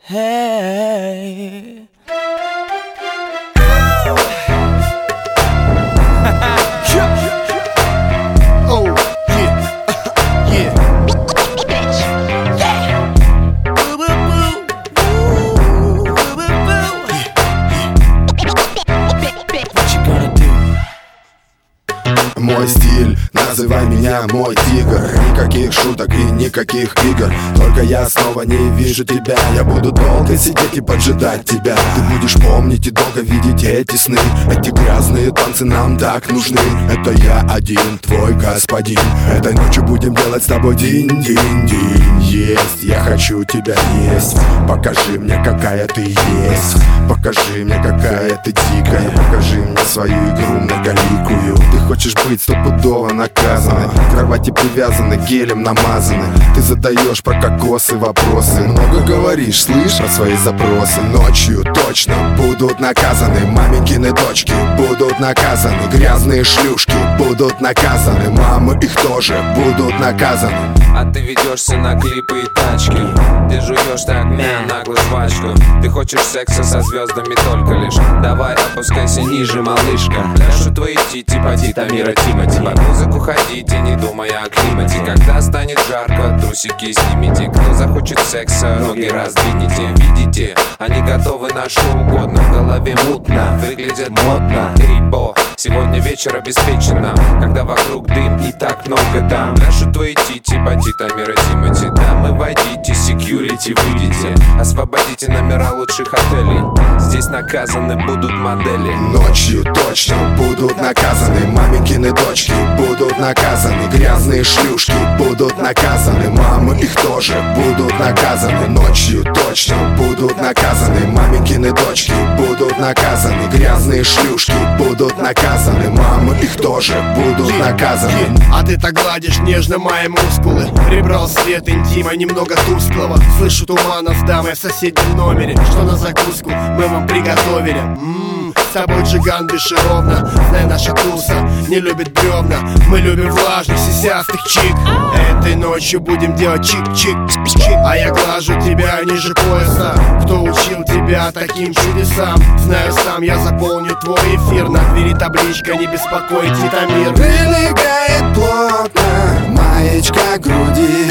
Hey. Oh, yeah. Yeah. Boo, boo, boo. Boo, boo, boo. What you gonna do? Мой стиль, называй меня мой тигр. Никаких шуток и никаких игр. Только я снова не вижу тебя. Я буду долго сидеть и поджидать тебя. Ты будешь помнить и долго видеть эти сны. Эти грязные танцы нам так нужны. Это я один, твой господин. Этой ночью будем делать с тобой динь-динь-динь. Есть, я хочу тебя есть. Покажи мне, какая ты есть. Покажи мне, какая ты дикая. Покажи мне свою игру многоликую. Ты хочешь быть стопудово наказаны. К кровати привязаны, гелем намазаны. Ты задаешь про кокосы вопросы. Много говоришь, слышь, про свои запросы. Ночью точно будут наказаны. Маменькины дочки будут наказаны. Грязные шлюшки будут наказаны. Мамы их тоже будут наказаны. А ты ведешься на клипы и тачки. Ты жуешь так наглую жвачку. Ты хочешь секса со звездами только лишь. Давай опускайся ниже, малышка. Пляшут твои тити, поди, Тамира, Тимати. Под музыку ходите, не думая о климате. Когда станет жарко, трусики снимите. Кто захочет секса, ноги раздвинете. Видите, они готовы на что угодно. В голове мутно, выглядят модно. Рибо, сегодня вечер обеспечено. Когда вокруг дым и так много там. Пляшут твои тити, поди, Тамира, Тимати. Дамы, войдите, security, выйдите. Освободите номера лучших отелей. Здесь наказаны будут модели. Ночью точно будут наказаны. Маменькины дочки будут наказаны. Грязные шлюшки будут наказаны. Мамы их тоже будут наказаны. Ночью точно будут наказаны. Маменькины дочки будут наказаны. Грязные шлюшки будут наказаны. Мамы их тоже будут наказаны. А ты так гладишь нежно мои мускулы. Прибрал свет интима, немного тусклого. Слышу тумана с дамой в соседнем номере. Что на закуску мы вам приготовили. С тобой джиган бесшеровно. Знай, наша туса не любит бревна. Мы любим влажных, сисястых чик. Этой ночью будем делать чик-чик-чик. А я глажу тебя ниже пояса. Кто учил тебя таким чудесам? Знаю сам, я заполню твой эфир. На двери табличка, не беспокоить Титамир. Прилегает плотно маечка к груди.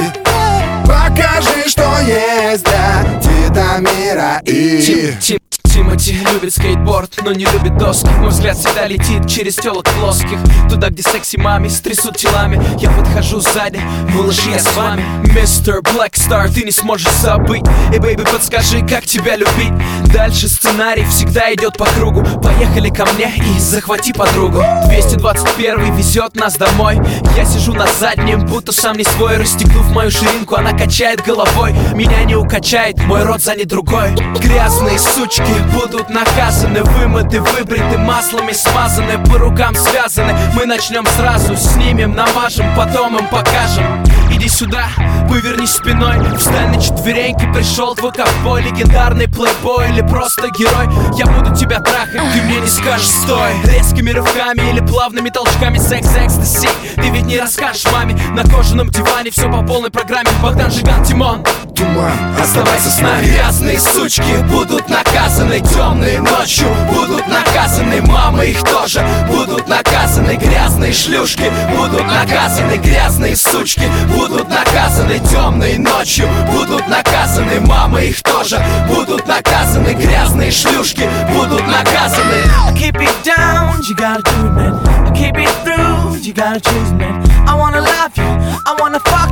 Покажи, что есть для Титамира и... Тимати любит скейтборд, но не любит доски. Мой взгляд всегда летит через телок плоских. Туда, где секси мами стрясут телами. Я подхожу сзади, малыш, я с вами. Мистер Блэкстар, ты не сможешь забыть. И, бэйби, подскажи, как тебя любить. Дальше сценарий всегда идет по кругу. Поехали ко мне и захвати подругу. 221 везет нас домой. Я сижу на заднем, будто сам не свой. Расстегнув мою ширинку, она качает головой. Меня не укачает, мой рот занят другой. Грязные сучки будут наказаны, вымыты, выбриты, маслами смазаны, по рукам связаны. Мы начнем сразу, снимем, намажем, потом им покажем. Иди сюда, повернись спиной. Встань на четвереньки, пришел твой ковбой. Легендарный плейбой или просто герой. Я буду тебя трахать, ты мне не скажешь стой. Резкими рывками или плавными толчками. Секс, экстаси, ты ведь не расскажешь маме. На кожаном диване все по полной программе. Богдан, Жиган, Тимон. Туман, Оставайся с нами. Грязные сучки будут наказаны. Темные ночью будут наказаны. Мамы их тоже будут наказаны. Грязные шлюшки будут наказаны. Грязные сучки будут наказаны. Темные ночью будут наказаны. Мамы их тоже будут наказаны. Грязные шлюшки будут наказаны. I keep it down, you gotta do it, man. I keep it through, you gotta choose, man. I wanna love you, I wanna fight.